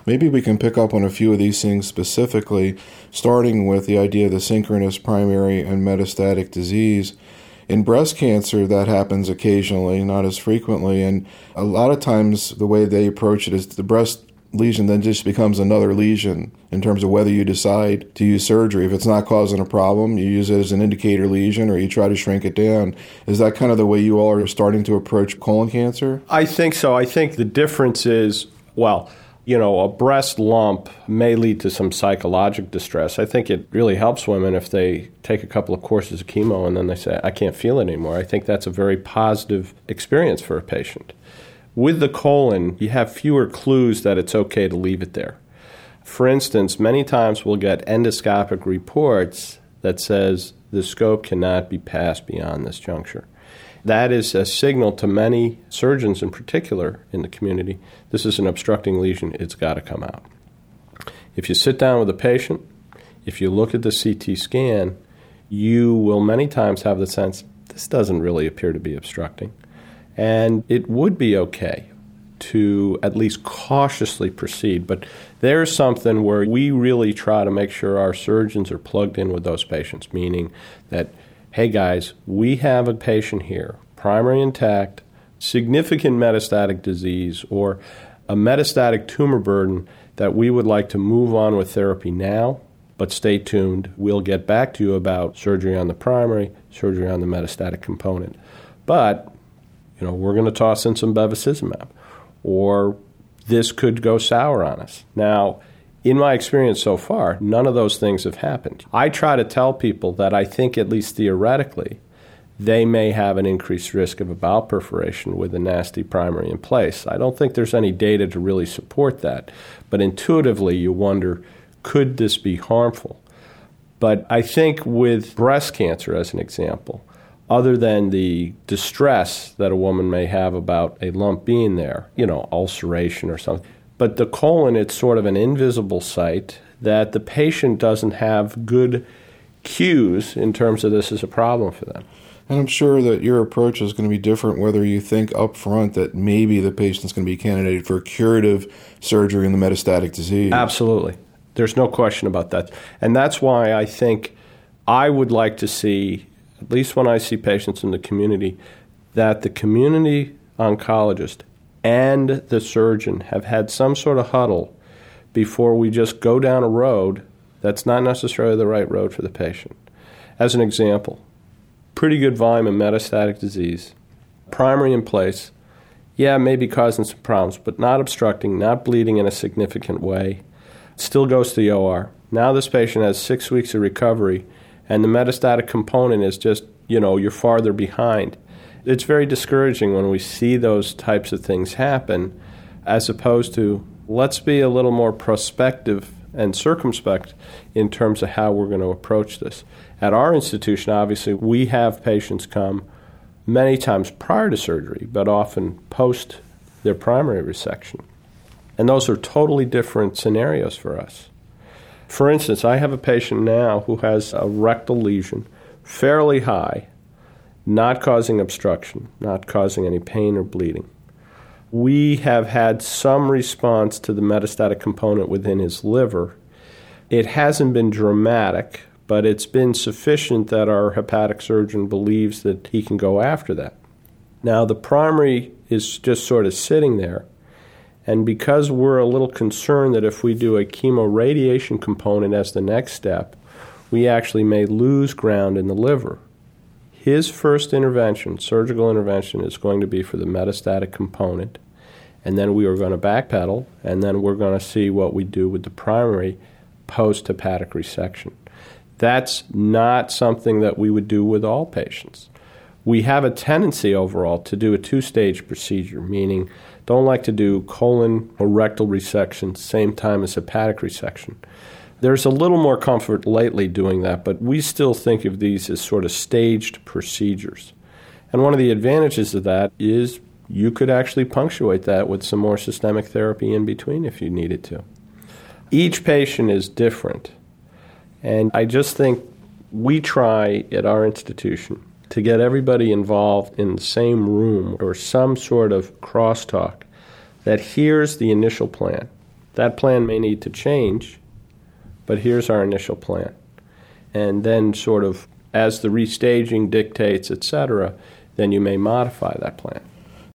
Maybe we can pick up on a few of these things specifically, starting with the idea of the synchronous primary and metastatic disease. In breast cancer, that happens occasionally, not as frequently, and a lot of times the way they approach it is the breast lesion then just becomes another lesion in terms of whether you decide to use surgery. If it's not causing a problem, you use it as an indicator lesion or you try to shrink it down. Is that kind of the way you all are starting to approach colon cancer? I think so. I think the difference is, a breast lump may lead to some psychologic distress. I think it really helps women if they take a couple of courses of chemo and then they say, I can't feel it anymore. I think that's a very positive experience for a patient. With the colon, you have fewer clues that it's okay to leave it there. For instance, many times we'll get endoscopic reports that says the scope cannot be passed beyond this juncture. That is a signal to many surgeons in particular in the community. This is an obstructing lesion. It's got to come out. If you sit down with a patient, if you look at the CT scan, you will many times have the sense this doesn't really appear to be obstructing. And it would be okay to at least cautiously proceed. But there's something where we really try to make sure our surgeons are plugged in with those patients, meaning that, hey guys, we have a patient here, primary intact, significant metastatic disease, or a metastatic tumor burden that we would like to move on with therapy now, but stay tuned. We'll get back to you about surgery on the primary, surgery on the metastatic component. But we're going to toss in some bevacizumab, or this could go sour on us. Now, in my experience so far, none of those things have happened. I try to tell people that I think, at least theoretically, they may have an increased risk of a bowel perforation with a nasty primary in place. I don't think there's any data to really support that, but intuitively you wonder, could this be harmful? But I think with breast cancer, as an example, other than the distress that a woman may have about a lump being there, ulceration or something. But the colon, it's sort of an invisible site that the patient doesn't have good cues in terms of this is a problem for them. And I'm sure that your approach is going to be different whether you think up front that maybe the patient's going to be a candidate for curative surgery in the metastatic disease. Absolutely. There's no question about that. And that's why I think I would like to see, at least when I see patients in the community, that the community oncologist and the surgeon have had some sort of huddle before we just go down a road that's not necessarily the right road for the patient. As an example, pretty good volume of metastatic disease, primary in place, maybe causing some problems, but not obstructing, not bleeding in a significant way, still goes to the OR. Now this patient has 6 weeks of recovery, and the metastatic component is just, you're farther behind. It's very discouraging when we see those types of things happen, as opposed to let's be a little more prospective and circumspect in terms of how we're going to approach this. At our institution, obviously, we have patients come many times prior to surgery, but often post their primary resection. And those are totally different scenarios for us. For instance, I have a patient now who has a rectal lesion, fairly high, not causing obstruction, not causing any pain or bleeding. We have had some response to the metastatic component within his liver. It hasn't been dramatic, but it's been sufficient that our hepatic surgeon believes that he can go after that. Now, the primary is just sort of sitting there. And because we're a little concerned that if we do a chemoradiation component as the next step, we actually may lose ground in the liver. His first intervention, surgical intervention, is going to be for the metastatic component. And then we are going to backpedal, and then we're going to see what we do with the primary post-hepatic resection. That's not something that we would do with all patients. We have a tendency overall to do a two-stage procedure, meaning don't like to do colon or rectal resection same time as hepatic resection. There's a little more comfort lately doing that, but we still think of these as sort of staged procedures. And one of the advantages of that is you could actually punctuate that with some more systemic therapy in between if you needed to. Each patient is different, and I just think we try at our institution to get everybody involved in the same room or some sort of crosstalk that here's the initial plan. That plan may need to change, but here's our initial plan. And then sort of as the restaging dictates, et cetera, then you may modify that plan.